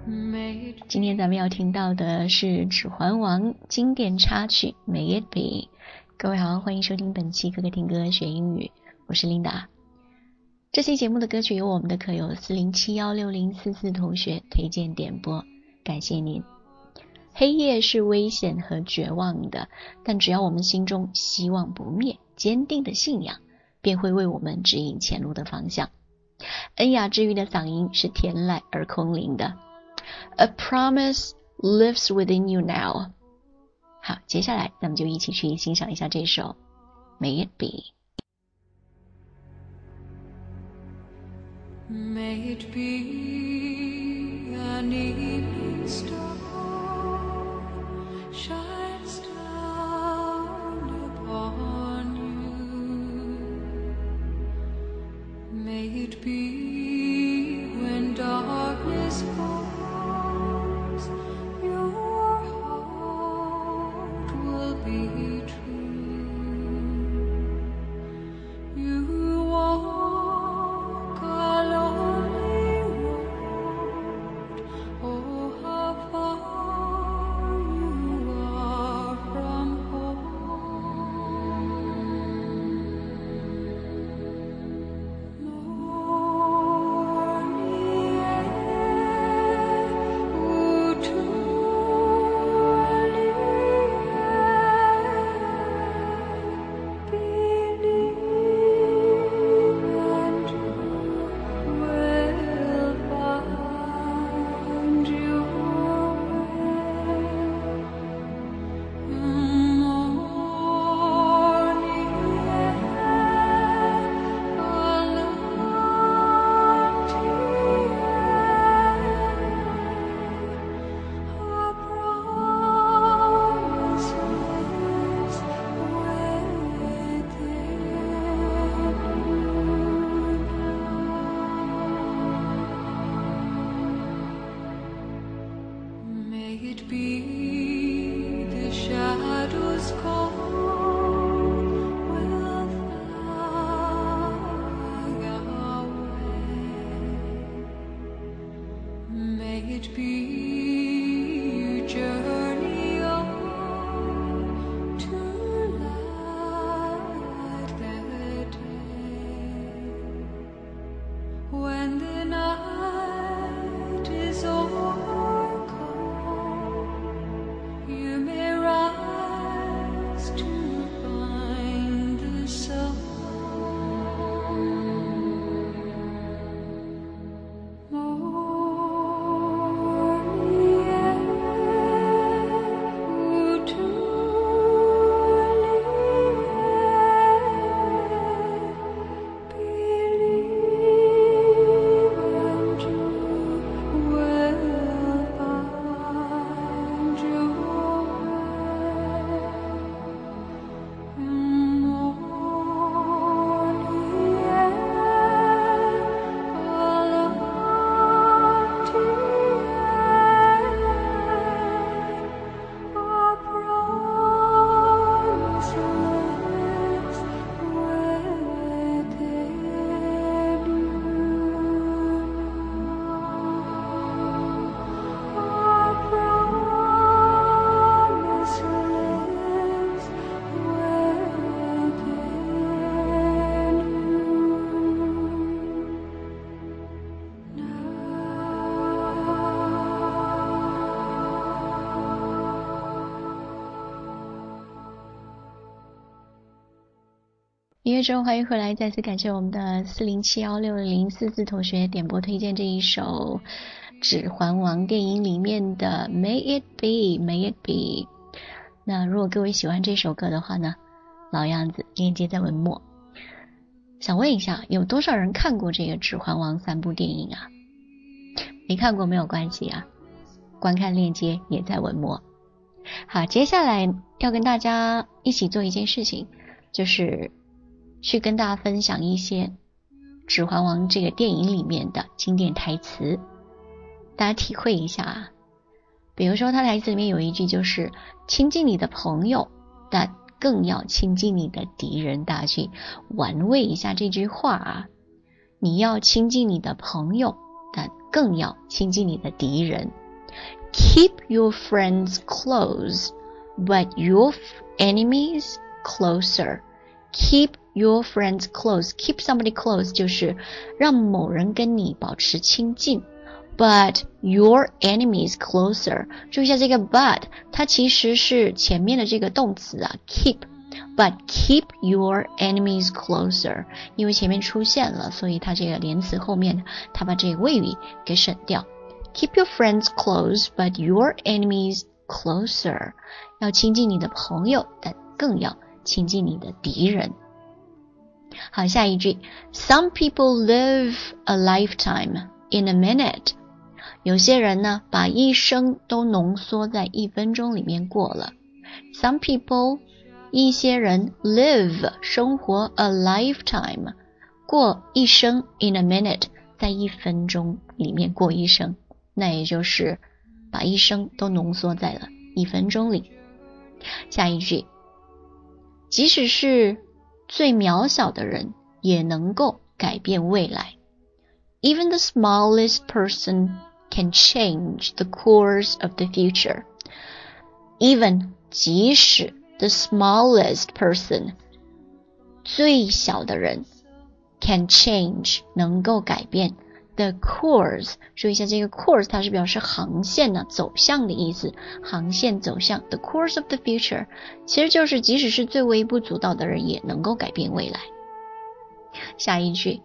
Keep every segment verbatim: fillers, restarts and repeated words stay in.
今天咱们要听到的是《指环王》经典插曲 May It Be。 各位好，欢迎收听本期可可听歌学英语，我是琳达。这期节目的歌曲由我们的课友四零七一六零四四同学推荐点播，感谢您。黑夜是危险和绝望的，但只要我们心中希望不灭，坚定的信仰便会为我们指引前路的方向。恩雅治愈的嗓音是天籁而空灵的。 A promise lives within you now。 好，接下来咱们就一起去欣赏一下这首 May It Be。 May it be an evening star shines down upon you. May it be when darkness falls, your heart will be true. You walk a lonely road, oh how far you are from home. Morning air, ooh, truly believe and you will find your way. Morning air, a lofty air, a promise lives within you. May it be the shadows cold will fly away. May it be you journey on to light the day. When the night is overcome, you may rise to find the sun. Morning air, ooh, truly believe and you will find your way. Morning air, a lofty air, a promise lives within you. A promise lives within you now. 音乐之后欢迎回来，再次感谢我们的四零七一六零四四同学点播推荐这一首指环王电影里面的 May It Be May It Be。 那如果各位喜欢这首歌的话呢，老样子，链接在文末。想问一下，有多少人看过这个指环王三部电影啊？没看过没有关系啊，观看链接也在文末。好，接下来要跟大家一起做一件事情，就是去跟大家分享一些指环王这个电影里面的经典台词，大家体会一下啊。比如说他台词里面有一句就是亲近你的朋友，但更要亲近你的敌人。大家去玩味一下这句话啊，你要亲近你的朋友，但更要亲近你的敌人。Keep your friends close, but your enemies closer. Keep your friends close. Keep somebody close 就是让某人跟你保持亲近。But your enemies closer. 注意一下这个 but 它其实是前面的这个动词啊 keep. But keep your enemies closer. 因为前面出现了，所以它这个连词后面它把这个谓语给省掉。Keep your friends close, but your enemies closer. 要亲近你的朋友，但更要亲近你的敌人。好，下一句 Some people live a lifetime in a minute. 有些人呢，把一生都浓缩在一分钟里面过了。Some people, 一些人 live 生活 a lifetime 过一生 in a minute 在一分钟里面过一生，那也就是把一生都浓缩在了一分钟里。下一句，即使是最渺小的人也能够改变未来。Even the smallest person can change the course of the future. Even 即使 the smallest person 最小的人 can change 能够改变 the course 说一下这个 course 它是表示航线呢、啊、走向的意思，航线走向 the course of the future 其实就是即使是最微不足道的人也能够改变未来。下一句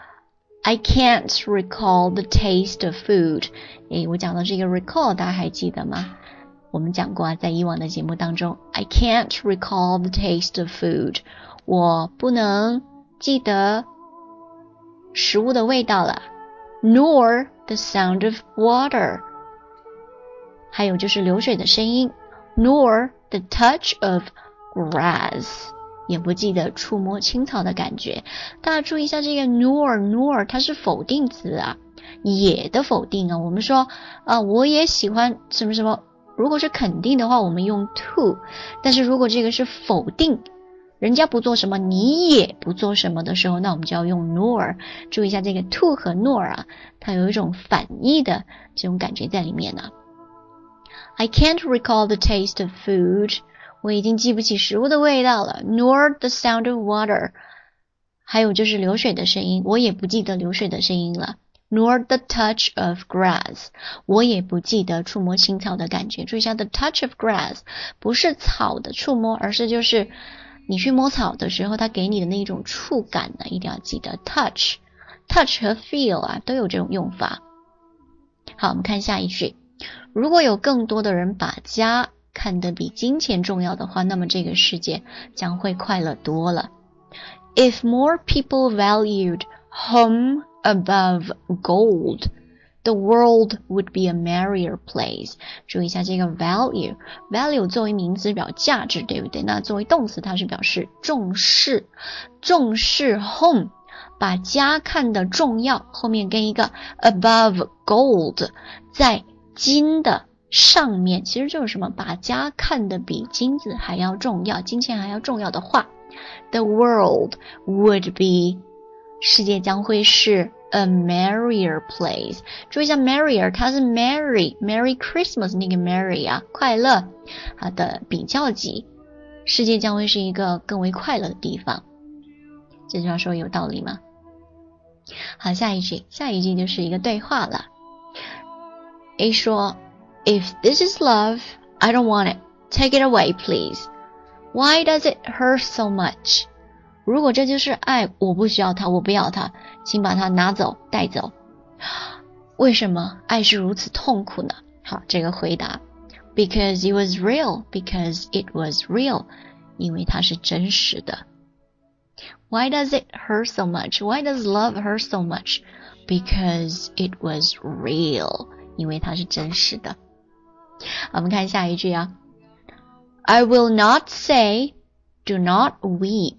I can't recall the taste of food. 诶，我讲到这个 recall 大家还记得吗？我们讲过啊，在以往的节目当中 I can't recall the taste of food. 我不能记得食物的味道了。Nor the sound of water. 还有就是流水的声音。Nor the touch of grass.也不记得触摸青草的感觉。大家注意一下这个 nor nor 它是否定词啊，也的否定啊。我们说啊、呃，我也喜欢什么什么，如果是肯定的话我们用 to， 但是如果这个是否定，人家不做什么你也不做什么的时候，那我们就要用 nor。 注意一下这个 to 和 nor 啊，它有一种反义的这种感觉在里面呢、啊。I can't recall the taste of food，我已经记不起食物的味道了 nor the sound of water， 还有就是流水的声音，我也不记得流水的声音了 nor the touch of grass， 我也不记得触摸青草的感觉。注意一下 the touch of grass 不是草的触摸，而是就是你去摸草的时候它给你的那一种触感呢，一定要记得 touch touch 和 feel 啊都有这种用法。好，我们看下一句，如果有更多的人把家看得比金钱重要的话，那么这个世界将会快乐多了。If more people valued home above gold, the world would be a merrier place. 注意一下这个 value， value 作为名词表价值，对不对？那作为动词它是表示重视，重视 home， 把家看得重要，后面跟一个 above gold， 在金的上面，其实就是什么？把家看得比金子还要重要，金钱还要重要的话 ，the world would be 世界将会是 a merrier place。注意一下 merrier， 它是 merry merry Christmas 那个 merry 啊，快乐，它的比较级，世界将会是一个更为快乐的地方。这句话说有道理吗？好，下一句，下一句就是一个对话了。A 说If this is love, I don't want it. Take it away, please. Why does it hurt so much? 如果这就是爱，我不需要它，我不要它，请把它拿走，带走。为什么爱是如此痛苦呢？好，这个回答 Because it was real. Because it was real. 因为它是真实的。Why does it hurt so much? Why does love hurt so much? Because it was real. 因为它是真实的。我们看下一句啊 I will not say, do not weep,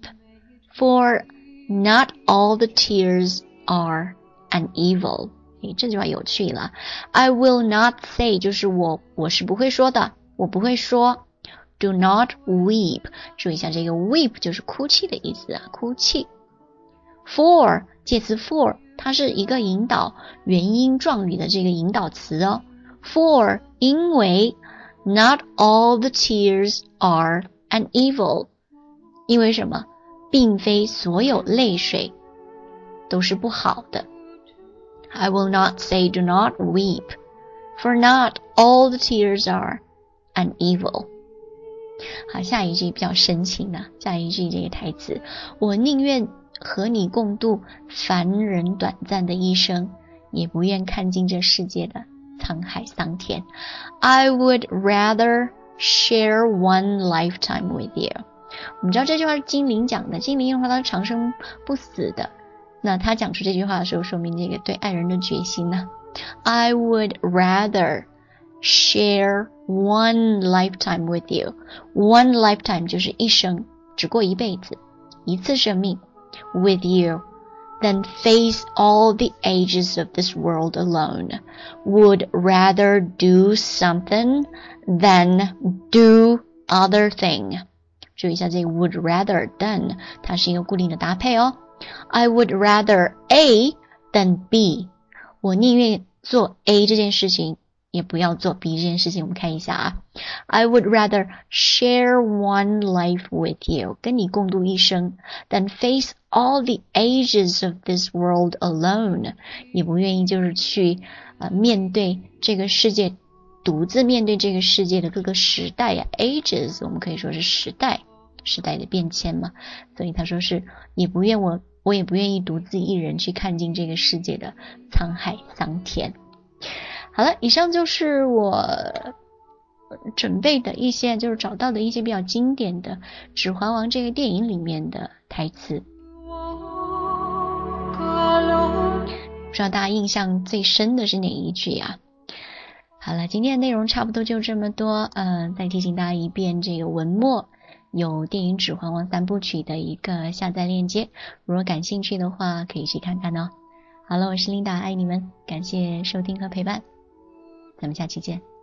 for not all the tears are an evil. 诶，这句话有趣了 I will not say 就是我我是不会说的，我不会说 Do not weep 注意一下这个 weep 就是哭泣的意思啊，哭泣 For 介词 for 它是一个引导元音状语的这个引导词哦。For 因为 not all the tears are an evil， 因为什么？并非所有泪水都是不好的。I will not say do not weep, for not all the tears are an evil。 好，下一句比较深情的，下一句这个台词，我宁愿和你共度凡人短暂的一生，也不愿看尽这世界的沧海桑田。 I would rather share one lifetime with you。 我们知道这句话是精灵讲的，精灵的话它是长生不死的，那他讲出这句话的时候，说明这个对爱人的决心呢。I would rather share one lifetime with you。 One lifetime 就是一生，只过一辈子，一次生命。With you than face all the ages of this world alone. Would rather do something than do other thing。 注意一下这个 would rather than 它是一个固定的搭配哦。I would rather A than B。 我宁愿做 A 这件事情，也不要做 B 这件事情。我们看一下啊 I would rather share one life with you， 跟你共度一生， than face all the ages of this world alone， 也不愿意就是去、呃、面对这个世界，独自面对这个世界的各个时代呀、啊、ages 我们可以说是时代，时代的变迁嘛，所以他说是也不愿我我也不愿意独自一人去看尽这个世界的沧海桑田。好了，以上就是我准备的一些，就是找到的一些比较经典的《指环王》这个电影里面的台词。不知道大家印象最深的是哪一句啊？好了，今天的内容差不多就这么多。嗯、呃，再提醒大家一遍，这个文末有电影《指环王》三部曲的一个下载链接，如果感兴趣的话可以去看看哦。好了，我是琳达，爱你们，感谢收听和陪伴，咱们下期见。